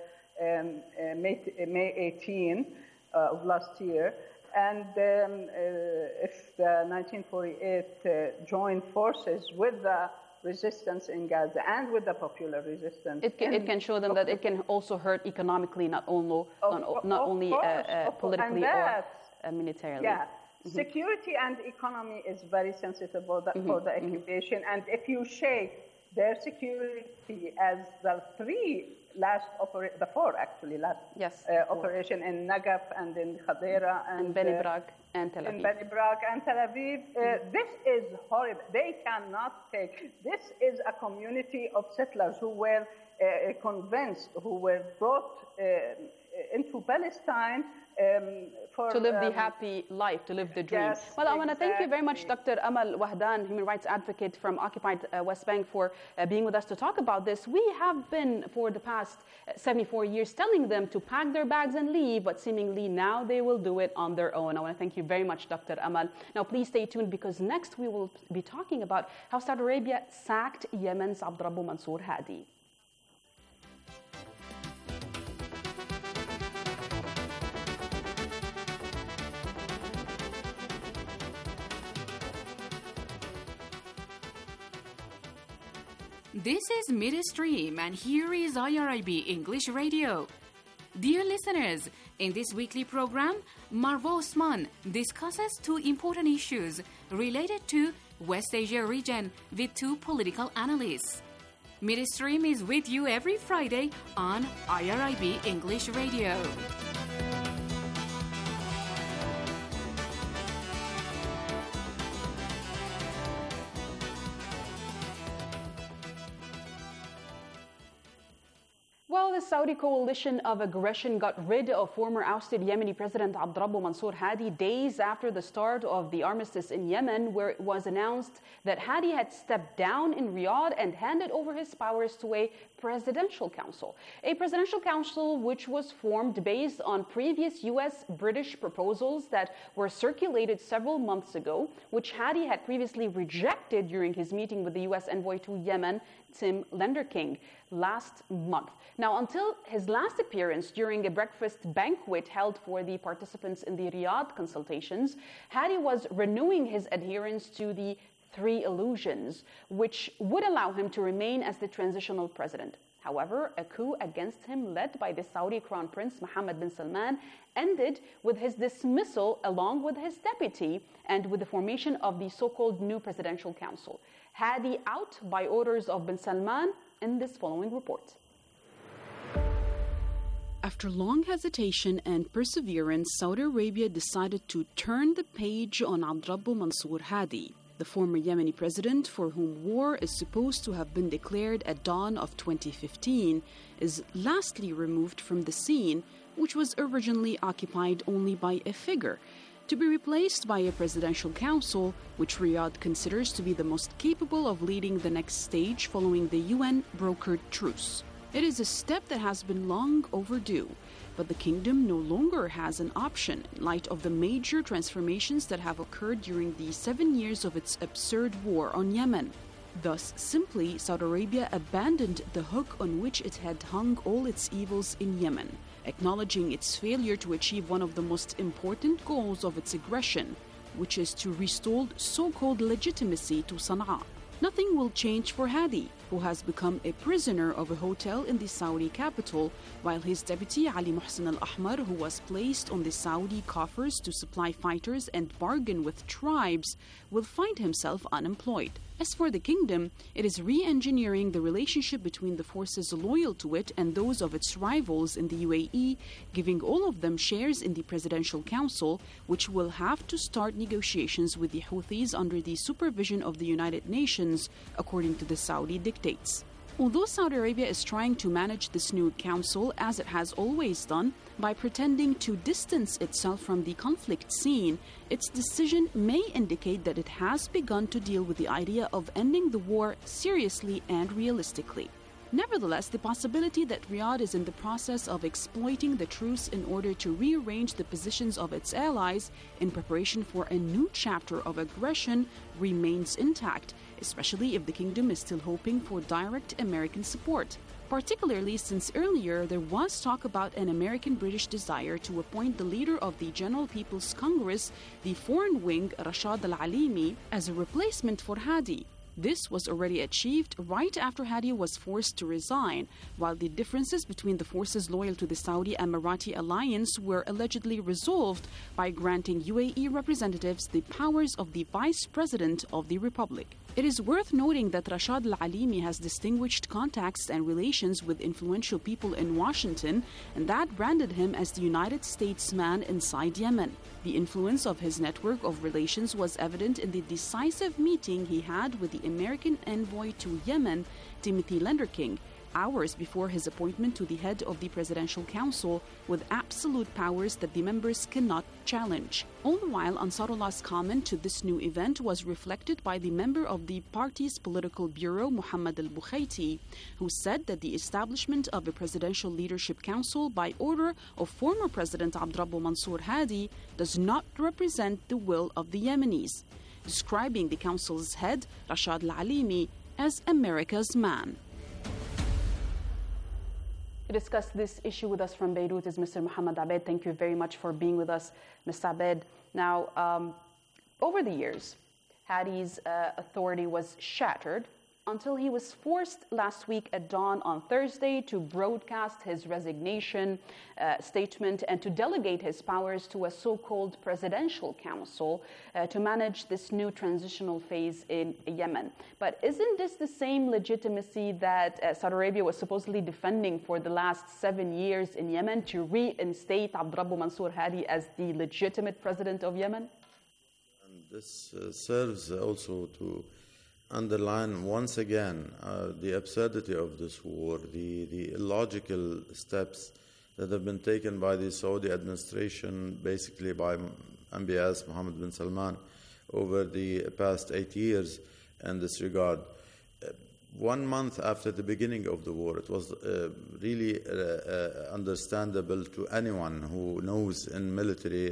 May 18 of last year. And if the 1948 joined forces with the resistance in Gaza and with the popular resistance, it can show them that it can also hurt economically, not only politically or militarily. Yeah, security and economy is very sensitive for the occupation, and if you shake their security, as the four operation in Nagaf and in Khadera and Beni Brak and Tel Aviv. In Beni Brak and Tel Aviv, this is horrible. They cannot take. This is a community of settlers who were convinced, who were brought into Palestine to live the happy life, to live the dream. Yes, well, I want to thank you very much, Dr. Amal Wahdan, human rights advocate from Occupied West Bank, for being with us to talk about this. We have been, for the past 74 years, telling them to pack their bags and leave, but seemingly now they will do it on their own. I want to thank you very much, Dr. Amal. Now, please stay tuned, because next we will be talking about how Saudi Arabia sacked Yemen's Abdrabbu Mansour Hadi. This is Midstream, and here is IRIB English Radio. Dear listeners, in this weekly program, Marwa Osman discusses two important issues related to West Asia region with two political analysts. Midstream is with you every Friday on IRIB English Radio. Well, the Saudi coalition of aggression got rid of former ousted Yemeni President Abdrabbu Mansour Hadi days after the start of the armistice in Yemen, where it was announced that Hadi had stepped down in Riyadh and handed over his powers to a presidential council. A presidential council which was formed based on previous U.S.-British proposals that were circulated several months ago, which Hadi had previously rejected during his meeting with the U.S. envoy to Yemen, Tim Lenderking, last month. Now, until his last appearance during a breakfast banquet held for the participants in the Riyadh consultations, Hadi was renewing his adherence to the three illusions, which would allow him to remain as the transitional president. However, a coup against him led by the Saudi Crown Prince Mohammed bin Salman ended with his dismissal along with his deputy and with the formation of the so-called new presidential council. Hadi out by orders of bin Salman in this following report. After long hesitation and perseverance, Saudi Arabia decided to turn the page on Abdrabbu Mansour Hadi, the former Yemeni president for whom war is supposed to have been declared at dawn of 2015, is lastly removed from the scene, which was originally occupied only by a figure, to be replaced by a presidential council, which Riyadh considers to be the most capable of leading the next stage following the UN-brokered truce. It is a step that has been long overdue, but the kingdom no longer has an option in light of the major transformations that have occurred during the 7 years of its absurd war on Yemen. Thus, simply, Saudi Arabia abandoned the hook on which it had hung all its evils in Yemen, acknowledging its failure to achieve one of the most important goals of its aggression, which is to restore so-called legitimacy to Sana'a. Nothing will change for Hadi, who has become a prisoner of a hotel in the Saudi capital, while his deputy Ali Mohsen Al-Ahmar, who was placed on the Saudi coffers to supply fighters and bargain with tribes, will find himself unemployed. As for the kingdom, it is re-engineering the relationship between the forces loyal to it and those of its rivals in the UAE, giving all of them shares in the Presidential Council, which will have to start negotiations with the Houthis under the supervision of the United Nations, according to the Saudi dictates. Although Saudi Arabia is trying to manage this new council, as it has always done, by pretending to distance itself from the conflict scene, its decision may indicate that it has begun to deal with the idea of ending the war seriously and realistically. Nevertheless, the possibility that Riyadh is in the process of exploiting the truce in order to rearrange the positions of its allies in preparation for a new chapter of aggression remains intact, especially if the kingdom is still hoping for direct American support. Particularly since earlier there was talk about an American-British desire to appoint the leader of the General People's Congress, the foreign wing Rashad Al-Alimi, as a replacement for Hadi. This was already achieved right after Hadi was forced to resign, while the differences between the forces loyal to the Saudi-Emirati alliance were allegedly resolved by granting UAE representatives the powers of the Vice President of the Republic. It is worth noting that Rashad Al-Alimi has distinguished contacts and relations with influential people in Washington, and that branded him as the United States man inside Yemen. The influence of his network of relations was evident in the decisive meeting he had with the American envoy to Yemen, Timothy Lenderking, hours before his appointment to the head of the Presidential Council with absolute powers that the members cannot challenge. All the while, Ansarullah's comment to this new event was reflected by the member of the party's political bureau, Muhammad al-Bukhaiti, who said that the establishment of a Presidential Leadership Council by order of former President Abdrabbuh Mansour Hadi does not represent the will of the Yemenis, describing the council's head, Rashad Al-Alimi, as America's man. To discuss this issue with us from Beirut is Mr. Mohammed Abed. Thank you very much for being with us, Mr. Abed. Now, over the years, Hadi's authority was shattered until he was forced last week at dawn on Thursday to broadcast his resignation statement and to delegate his powers to a so-called presidential council to manage this new transitional phase in Yemen. But isn't this the same legitimacy that Saudi Arabia was supposedly defending for the last 7 years in Yemen to reinstate Abdrabbuh Mansour Hadi as the legitimate president of Yemen? And this serves also to underline once again the absurdity of this war, the illogical steps that have been taken by the Saudi administration, basically by MBS Mohammed bin Salman, over the past 8 years in this regard. 1 month after the beginning of the war, it was really understandable to anyone who knows in military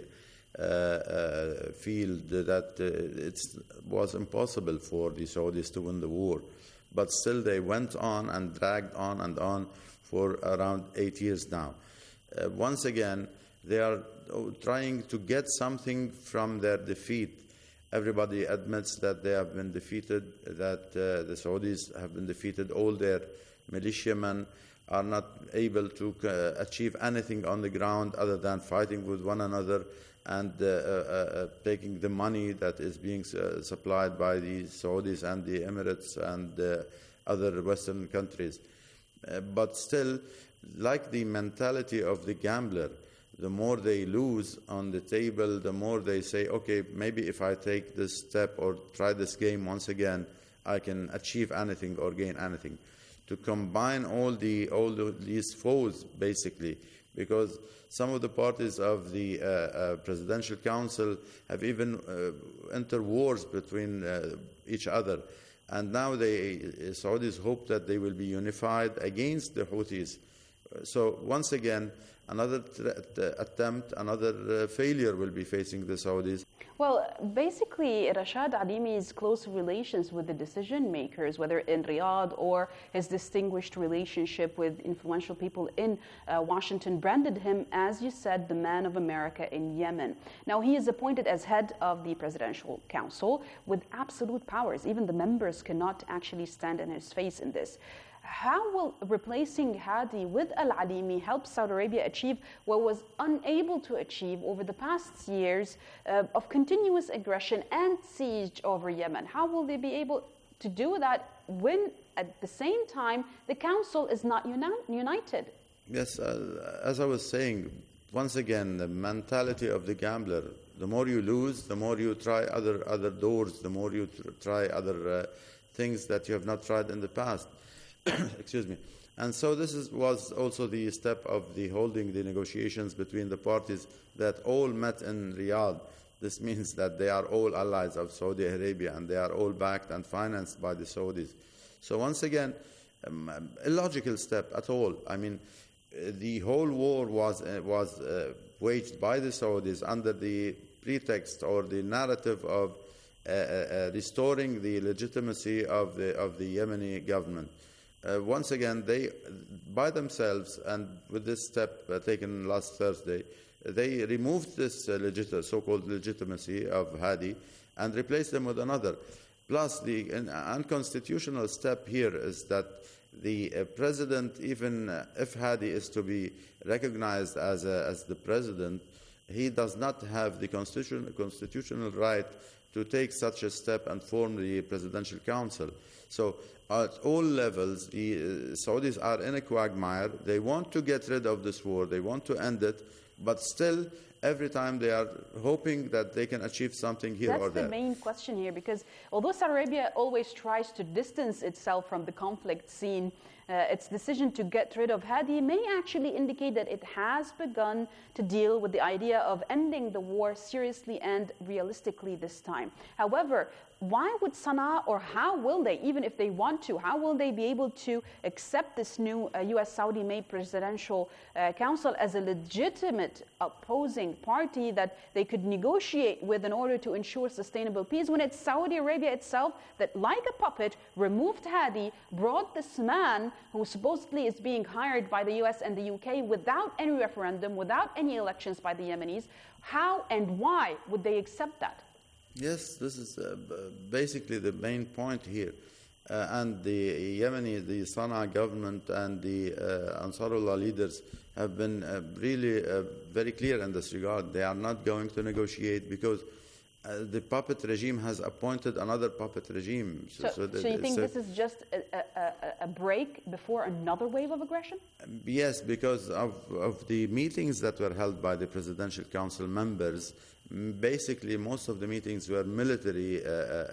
field that it was impossible for the Saudis to win the war. But still they went on and dragged on and on for around 8 years now. Once again, they are trying to get something from their defeat. Everybody admits that they have been defeated, that the Saudis have been defeated. All their militiamen are not able to achieve anything on the ground other than fighting with one another and taking the money that is being supplied by the Saudis and the Emirates and other Western countries. But still, like the mentality of the gambler, the more they lose on the table, the more they say, okay, maybe if I take this step or try this game once again, I can achieve anything or gain anything. To combine all these foes, basically, because some of the parties of the Presidential Council have even entered wars between each other. And now Saudis hope that they will be unified against the Houthis. So once again, another attempt, another failure will be facing the Saudis. Well, basically, Rashad Alimi's close relations with the decision makers, whether in Riyadh or his distinguished relationship with influential people in Washington, branded him, as you said, the man of America in Yemen. Now, he is appointed as head of the Presidential Council with absolute powers. Even the members cannot actually stand in his face in this. How will replacing Hadi with Al-Alimi help Saudi Arabia achieve what was unable to achieve over the past years of continuous aggression and siege over Yemen? How will they be able to do that when, at the same time, the Council is not united? Yes, as I was saying, once again, the mentality of the gambler. The more you lose, the more you try other doors, the more you try other things that you have not tried in the past. Excuse me. And so this was also the step of the holding the negotiations between the parties that all met in Riyadh. This means that they are all allies of Saudi Arabia and they are all backed and financed by the Saudis. So once again, illogical step at all. I mean, the whole war was waged by the Saudis under the pretext or the narrative of restoring the legitimacy of the Yemeni government. Once again, they, by themselves, and with this step taken last Thursday, they removed this so-called legitimacy of Hadi and replaced them with another. Plus, the unconstitutional step here is that the president, even if Hadi is to be recognized as the president, he does not have the constitutional right to take such a step and form the Presidential Council. So at all levels, the Saudis are in a quagmire. They want to get rid of this war. They want to end it. But still, every time they are hoping that they can achieve something here or there. That's the main question here, because although Saudi Arabia always tries to distance itself from the conflict scene, its decision to get rid of Hadi may actually indicate that it has begun to deal with the idea of ending the war seriously and realistically this time. However, why would Sana'a, or how will they, even if they want to, how will they be able to accept this new U.S.-Saudi-made presidential council as a legitimate opposing party that they could negotiate with in order to ensure sustainable peace, when it's Saudi Arabia itself that, like a puppet, removed Hadi, brought this man who supposedly is being hired by the U.S. and the U.K. without any referendum, without any elections by the Yemenis? How and why would they accept that? Yes, this is basically the main point here. And the Yemeni, the Sana'a government and the Ansarullah leaders have been really very clear in this regard. They are not going to negotiate because the puppet regime has appointed another puppet regime. So you think this is just a break before another wave of aggression? Yes, because of the meetings that were held by the Presidential Council members. Basically, most of the meetings were military,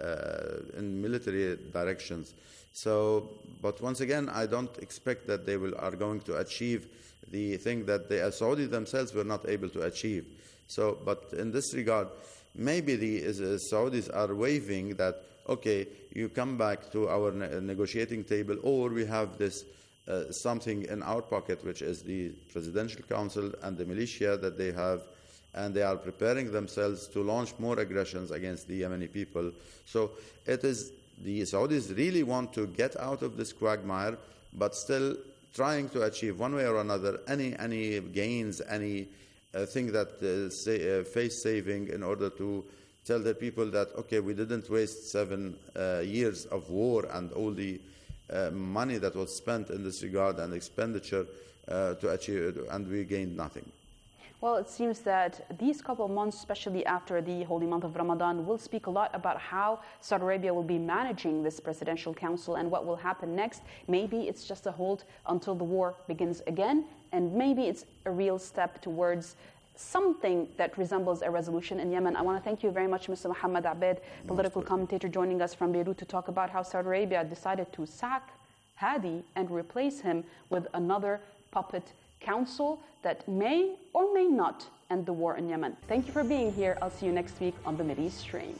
in military directions. So, but once again, I don't expect that they are going to achieve the thing that the Saudi themselves were not able to achieve. So, but in this regard, maybe the Saudis are waving that, okay, you come back to our negotiating table, or we have this something in our pocket, which is the Presidential Council and the militia that they have, and they are preparing themselves to launch more aggressions against the Yemeni people. So it is the Saudis really want to get out of this quagmire, but still trying to achieve one way or another any gains, any thing that face saving, in order to tell the people that, okay, we didn't waste 7 years of war and all the money that was spent in this regard and expenditure to achieve, and we gained nothing. Well, it seems that these couple of months, especially after the holy month of Ramadan, will speak a lot about how Saudi Arabia will be managing this presidential council and what will happen next. Maybe it's just a hold until the war begins again, and maybe it's a real step towards something that resembles a resolution in Yemen. I want to thank you very much, Mr. Mohammed Abed, political commentator, joining us from Beirut to talk about how Saudi Arabia decided to sack Hadi and replace him with another puppet council that may or may not end the war in Yemen. Thank you for being here. I'll see you next week on the Mideast Stream.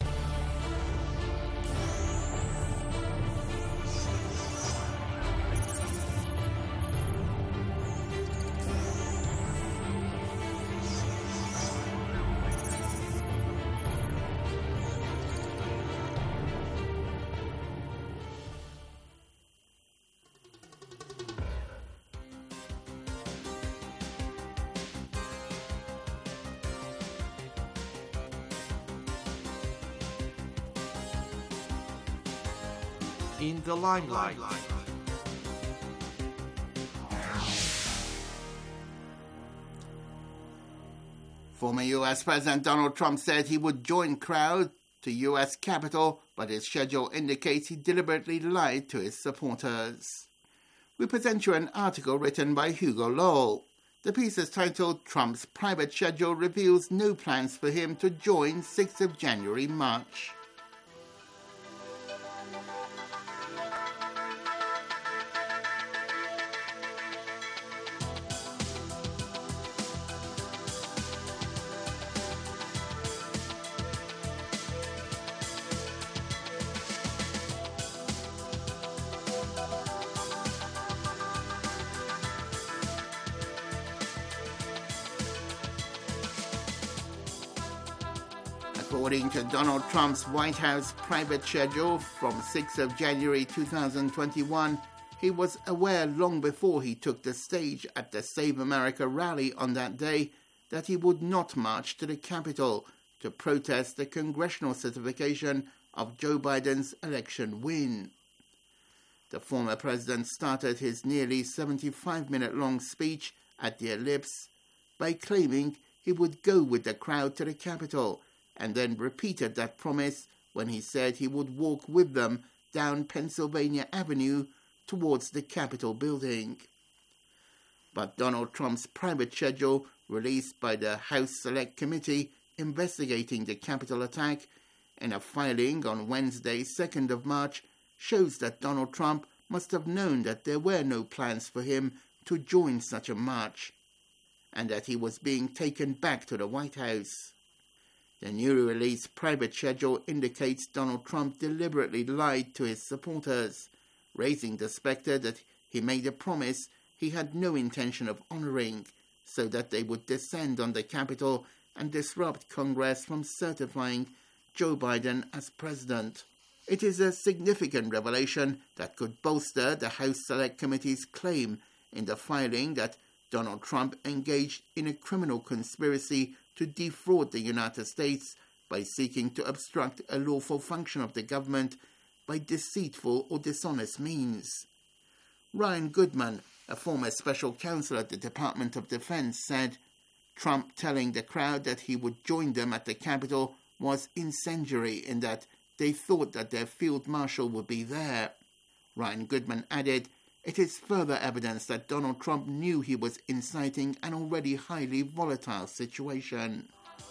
In the limelight. Former U.S. President Donald Trump said he would join crowd to U.S. Capitol, but his schedule indicates he deliberately lied to his supporters. We present you an article written by Hugo Lowell. The piece is titled "Trump's Private Schedule Reveals No Plans for Him to Join 6th of January March." According to Donald Trump's White House private schedule from 6th of January 2021, he was aware long before he took the stage at the Save America rally on that day that he would not march to the Capitol to protest the congressional certification of Joe Biden's election win. The former president started his nearly 75-minute-long speech at the Ellipse by claiming he would go with the crowd to the Capitol, and then repeated that promise when he said he would walk with them down Pennsylvania Avenue towards the Capitol building. But Donald Trump's private schedule released by the House Select Committee investigating the Capitol attack in a filing on Wednesday, 2nd of March, shows that Donald Trump must have known that there were no plans for him to join such a march, and that he was being taken back to the White House. The newly released private schedule indicates Donald Trump deliberately lied to his supporters, raising the specter that he made a promise he had no intention of honoring, so that they would descend on the Capitol and disrupt Congress from certifying Joe Biden as president. It is a significant revelation that could bolster the House Select Committee's claim in the filing that Donald Trump engaged in a criminal conspiracy to defraud the United States by seeking to obstruct a lawful function of the government by deceitful or dishonest means. Ryan Goodman, a former special counsel at the Department of Defense, said Trump telling the crowd that he would join them at the Capitol was incendiary in that they thought that their field marshal would be there. Ryan Goodman added, "It is further evidence that Donald Trump knew he was inciting an already highly volatile situation."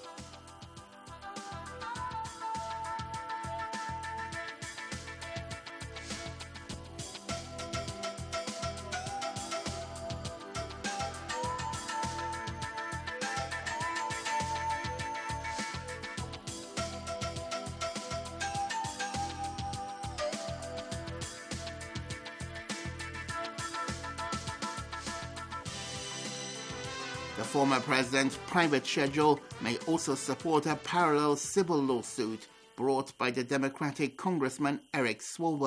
The former president's private schedule may also support a parallel civil lawsuit brought by the Democratic Congressman Eric Swalwell.